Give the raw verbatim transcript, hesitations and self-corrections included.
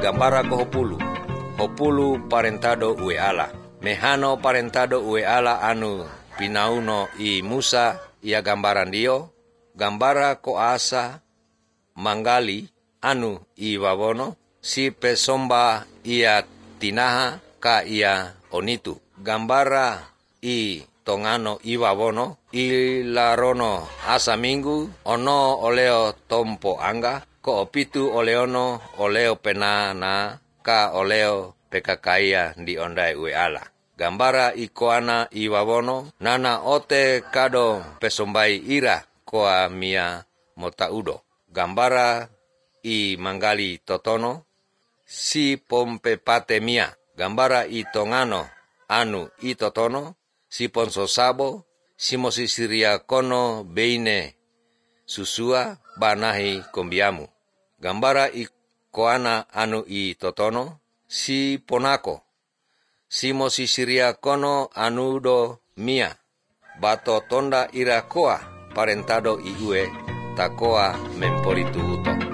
gambara ko hopulu. Hopulu parentado ue ala. Mehano parentado ue ala anu pinauno i Musa ia gambaran dio. Gambara ko asa manggali anu i wawono. Si pesomba ia tinaha ka ia onitu. Gambara i tongano i wawono. I larono asa minggu ono oleo tompo angga. Ko opitu oleono oleo penana ka oleo pekakaya di ondai ue ala. Gambara i koana i wawono nana ote kado pesombai ira koa mia motaudo. Gambara i manggali totono si pompe pate mia. Gambara i tongano anu i totono si ponso sabo si mosisiria kono beine susua banahi kombiamu. Gambara i koana anu i totono si ponako si mosisiria kono anudo mia. Bato tonda ira koa parentado i ue takoa mempolitu uto.